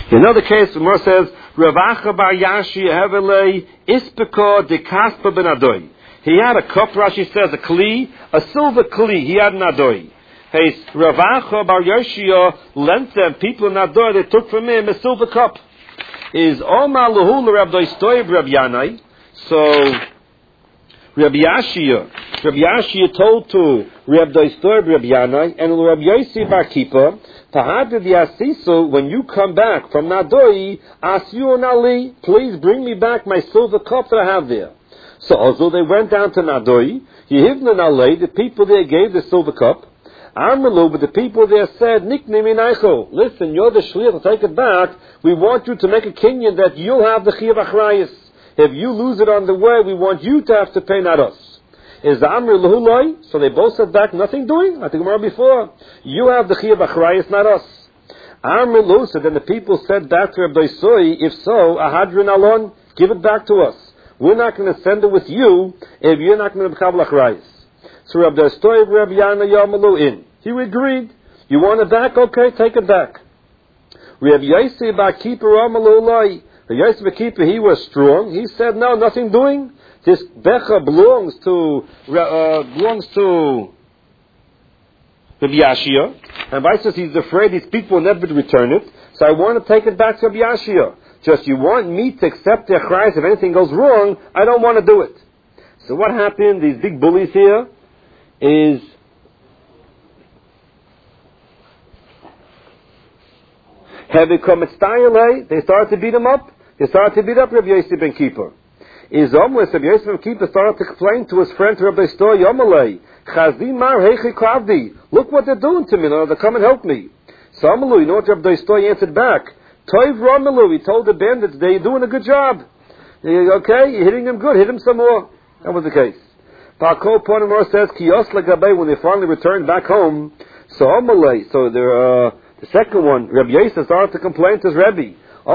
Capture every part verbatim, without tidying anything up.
Another case, the Gemara says, Ravacha bar Yashi Hevelei Ispeko de Kaspa ben Adoi. He had a cup, Rashi says, a kli, a silver kli, he had an Adoi. Hey, Ravacha bar Yoshia lent them, people in Adoi, they took from him a silver cup. Is Omar Lahul Rabbi Stoy Rabbi Yanai. So, Rabbi Yashia, Rabbi Yashia told to Rabbi Stoy Rabbi Yanai, and Rabbi Yossi bar Kippur, Tahadid Yasisu, when you come back from Nadoi, Asyu Ali, please bring me back my silver cup that I have there. So also they went down to Nadoi, Yehivna Ali, the people there gave the silver cup. Amalu, but the people there said, Nikni Minaicho, listen, you're the Shliach, take it back. We want you to make a kinyan that you'll have the Chiyav Achrayis. If you lose it on the way, we want you to have to pay, not us. Is the Amr Lahulai? So they both said back, nothing doing. I think more before. You have the Chiyav Achrayis, not us. Amr Lahu said, then the people said back to Rabbi Soi, if so, Ahadrin Alon, give it back to us. We're not going to send it with you if you're not going to become Achrayis. So Rabbi Soi, Rabbi Yana Yamalu in. He agreed. You want it back? Okay, take it back. Rabbi Yossi bar Kippur Amalu Lai. Rabbi Yossi bar Kippur, he was strong. He said, no, nothing doing. This becha belongs to uh, belongs to Rabbi Yashia, and Vice says he's afraid these people will never return it. So I want to take it back to Rabbi Yashia. Just you want me to accept their cries if anything goes wrong, I don't want to do it. So what happened? These big bullies here is have become they started to beat him up. They started to beat up Rabbi Yossi ben Kippur. Is almost Rabbi Yossi ben Kippur started to complain to his friend Rabbi Stoy Yomalei. Chazi mar heichi kavdi. Look what they're doing to me now. They come and help me. So Amalu, you know what Rabbi Stoy answered back? Toiv Ramalu. He told the bandits they're doing a good job. Okay, you're hitting them good. Hit them some more. That was the case. Pakol Ponamor says Kiyos Lagabay when they finally returned back home. So Amalei. So they're uh, the second one. Rabbi Yossi started to complain to his Rebbe.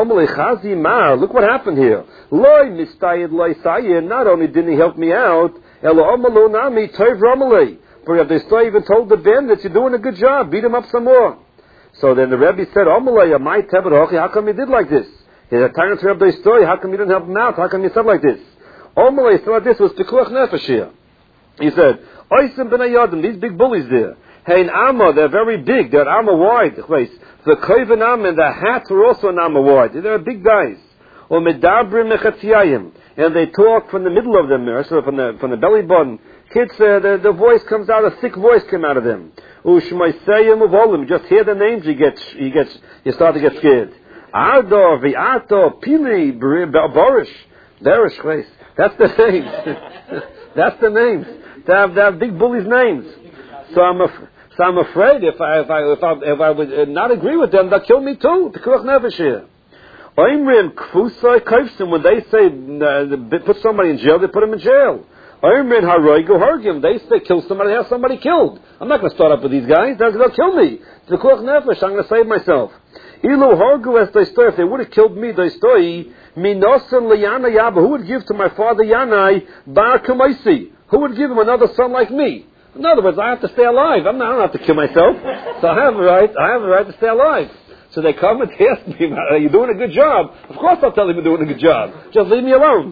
Chazi mar, look what happened here. Loi mistayid loi sayin. Not only didn't he help me out, elo amalu nami toiv ramalei. But Rabbi Stoy even told the bandits, you're doing a good job. Beat him up some more. So then the Rebbe said, Amalei, my teberochi, how come you did like this? He had a time to Rabbi Stoy, how come you didn't help him out? How come you said like this? Amalei said like this was pikuach nefesh here. He said, Oisim ben Ayadim, these big bullies there. Hey, in Amma, they're very big. They're Amma wide. The Koven Amma and the hats were also an Amma wide. They're big guys. Or Medabrim Mechatziyayim. And they talk from the middle of them, so from the from the belly button. Kids, uh, the, the voice comes out, a thick voice came out of them. Ushmaisayim Uvolim. Just hear the names, you get, you get, you start to get scared. Ardor, Viato, Pili, Borish. Borish, that's the names. That's the names. They have, they have big bullies' names. So I'm afraid. So I'm afraid if I if I if I, if I would not agree with them, they'll kill me too. The Kuach Nefesh here. Oimrim Kfusay Kaifsim, when they say uh, put somebody in jail, they put him in jail. Oimrim Haroigu Hargim, they say kill somebody, have somebody killed. I'm not going to start up with these guys. They'll, they'll kill me. The Kuach Nefesh, I'm going to save myself. Ilu Hargu as they stoy, if they would have killed me, they stoy. Minosan Liyana Yaba, who would give to my father Yanai Bar Kamaisi? Who would give him another son like me? In other words, I have to stay alive. I'm not, I don't have to kill myself. So I have a right, I have a right to stay alive. So they come and ask me, are you doing a good job? Of course I'll tell them you're doing a good job. Just leave me alone.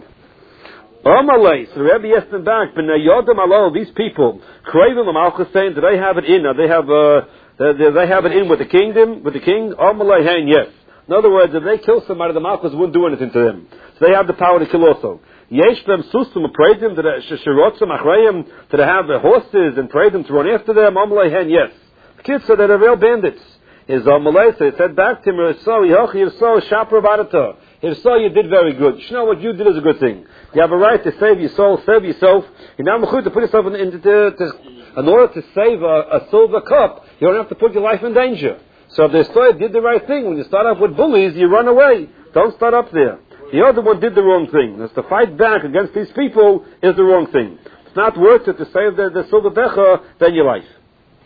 Amalei, so the Rebbe asked them back, but Yodim Alo, these people, Kravim Amalchus saying, do they have it in? Now they have, uh, do they have it in with the kingdom, with the king? Amalei, hey, yes. In other words, if they kill somebody, the Malchus wouldn't do anything to them. So they have the power to kill also. Yesh them susum, pray them to the shirotzim achrayim, to have the horses and pray them to run after them. Amalei, hey, yes. The kids said they're real bandits. Is Amalei, so he said back to him, if so, if so, shapra badata. If so, you did very good. You know what you did is a good thing. You have a right to save your soul, save yourself. You now to put yourself in, in, to, to, in order to save a, a silver cup, you don't have to put your life in danger. So if the story did the right thing, when you start off with bullies, you run away. Don't start up there. The other one did the wrong thing. That's to fight back against these people is the wrong thing. It's not worth it to save the, the silver becher than your life.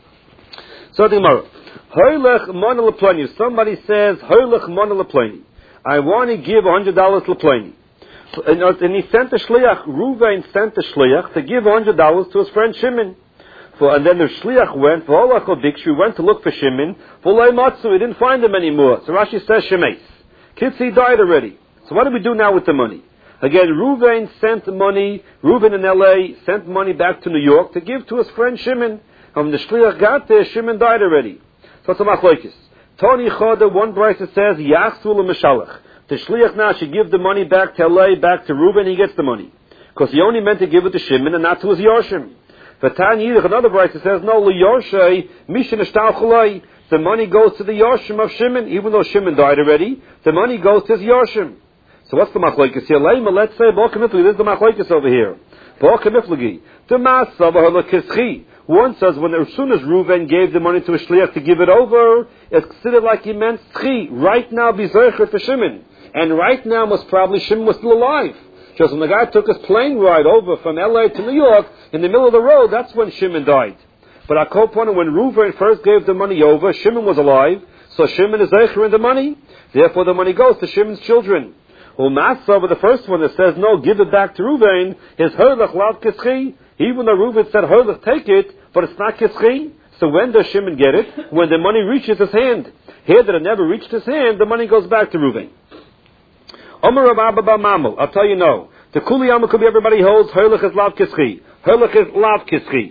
So the Gemara. Hoylech mona lepleni. Somebody says, Hoylech mona lepleni. I want to give one hundred dollars lepleni. And he sent a shliach, Ruvain sent a shliach to give one hundred dollars to his friend Shimon. For, and then the shliach went, V'holach Dikshu went to look for Shimon. V'loi matzu, he didn't find him anymore. So Rashi says Shemeis. Kitzi died already. So what do we do now with the money? Again, Reuven sent the money, Reuven in L A sent money back to New York to give to his friend Shimon. And when the Shliach got there, Shimon died already. So it's a machlokes. Tony Choda, one price that says, Yachsul Meshalach. The Shliach now should give the money back to L A, back to Reuven, he gets the money. Because he only meant to give it to Shimon and not to his Yoshim. V'tan Yidich, another price that says, no, L'Yoshai, Mishin Eshtal Chulai. The money goes to the Yoshim of Shimon, even though Shimon died already, the money goes to his Yoshim. So what's the machlokes here? Let's say, this is the machlokes over here. The Masavah one says, when as soon as Reuven gave the money to a shliach to give it over, it's considered like he meant tzchi. Right now, be zeicher for Shimon. And right now, most probably Shimon was still alive. Just when the guy took his plane ride over from L A to New York, in the middle of the road, that's when Shimon died. But our co-point, when Reuven first gave the money over, Shimon was alive, so Shimon is zeicher in the money. Therefore, the money goes to Shimon's children. Umasa, but the first one that says, no, give it back to Reuven, is Herlach Lav Kischi. Even though Reuven said, Herlach, take it, but it's not Kischi. So when does Shimon get it? When the money reaches his hand. Here that it never reached his hand, the money goes back to Reuven. Omer Rav Abba Bar Mamel, I'll tell you no. The Kuli Yama could be everybody holds, Herlach is Lav Kischi. Herlach is Lav Kischi.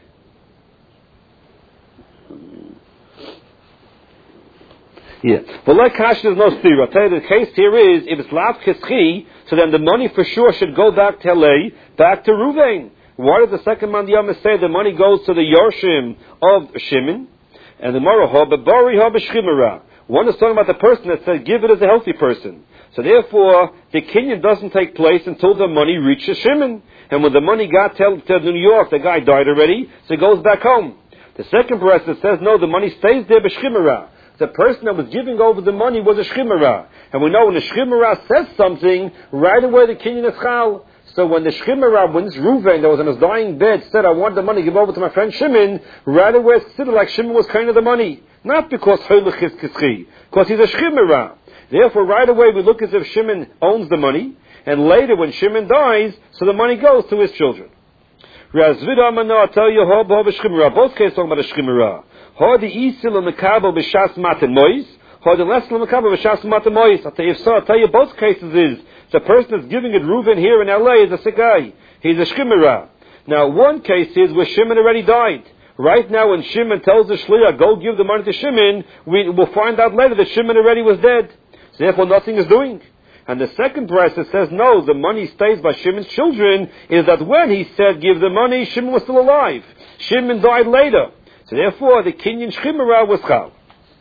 Yeah. But like Kash, there's no steer. I'll tell you the case here is, if it's Lav Kischi, so then the money for sure should go back to L A, back to Reuven. Why does the second Mandiyama say the money goes to the Yorshim of Shimon? And the Maraha, Bari Ha B'Shchimera. One is talking about the person that said, give it as a healthy person. So therefore, the kinyan doesn't take place until the money reaches Shimon. And when the money got to, to New York, the guy died already, so he goes back home. The second person says, no, the money stays there B'Shchimera. The person that was giving over the money was a shchimera. And we know when the shchimera says something, right away the kinyan is chal. So when the shchimera, when this Reuven that was on his dying bed said, I want the money to give over to my friend Shimon, right away it's considered like Shimon was kind of the money. Not because Herlach is kischi, because he's a shchimera. Therefore right away we look as if Shimon owns the money, and later when Shimon dies, so the money goes to his children. Razvida Amano, I'll tell you, both cases talking about a shchimera. How the isil and mekabel b'shas matan mois, how the less mekabel b'shas matan mois. I'll tell you, so I'll tell you, both cases is the person that's giving it Reuven here in L A is a sick guy. He's a shchimera. Now, one case is where Shimon already died. Right now, when Shimon tells the shliach, go give the money to Shimon, we will find out later that Shimon already was dead. So therefore, nothing is doing. And the second price that says no, the money stays by Shimon's children, is that when he said give the money, Shimon was still alive. Shimon died later. So therefore, the kinyan shchimera was chal.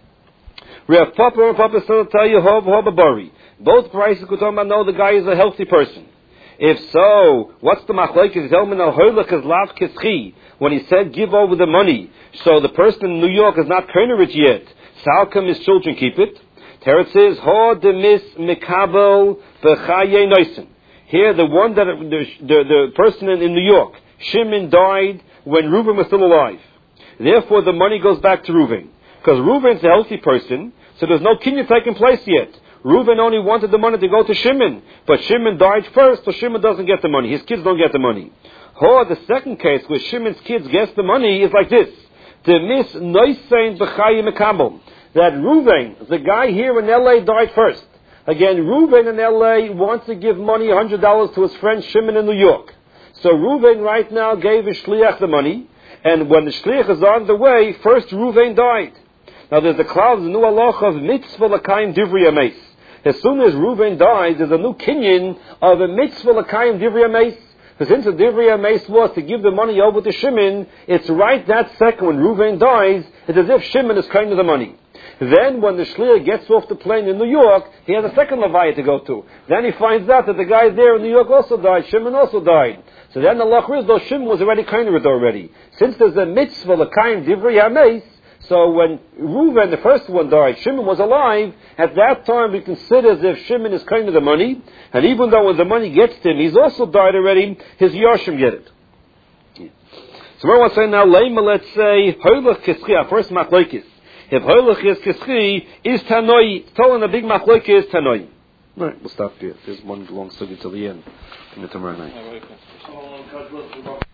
Rav Papa and Papa still tell you hov hov bari. Both prices could talk about no, the guy is a healthy person. If so, what's the machlokes? Zelman al herlach is lav kischi. When he said give over the money, so the person in New York is not koinurich yet. Salcom his children keep it. Teretz says ho demis mikabel v'chaye noisen. Here, the one that the the, the person in, in New York, Shimon died when Reuven was still alive. Therefore, the money goes back to Reuven. Because Reuven's a healthy person, so there's no kinyan taking place yet. Reuven only wanted the money to go to Shimon. But Shimon died first, so Shimon doesn't get the money. His kids don't get the money. Or the second case, where Shimon's kids get the money, is like this. The mis noisein b'chayim mekabel. That Reuven, the guy here in L A, died first. Again, Reuven in L A wants to give money, one hundred dollars, to his friend Shimon in New York. So Reuven right now gave his shliach the money. And when the shliach is on the way, first Reuven died. Now there's a cloud, the new halacha of mitzvah l'kayim divrei ameis. As soon as Reuven dies, there's a new kinyan of a mitzvah l'kayim divrei ameis. Because since the divrei ameis was to give the money over to Shimon, it's right that second when Reuven dies, it's as if Shimon is kind of the money. Then when the shliach gets off the plane in New York, he has a second levaya to go to. Then he finds out that the guy there in New York also died, Shimon also died. So then the lach is, though Shimon was already kind of it already. Since there's a mitzvah, l'kayim divrei hameis, so when Reuven, the first one, died, Shimon was alive, at that time we consider as if Shimon is kind of the money, and even though when the money gets to him, he's also died already, his Yoshim get it. Yeah. So we're going to say now, Leima, let's say, Hoylach Kischi, our first machlokes. If Hoylach is Kischi, is Tanoi, telling the big machlokes is Tanoi. Right, we'll stop here. There's one long study till the end. In the tomorrow night.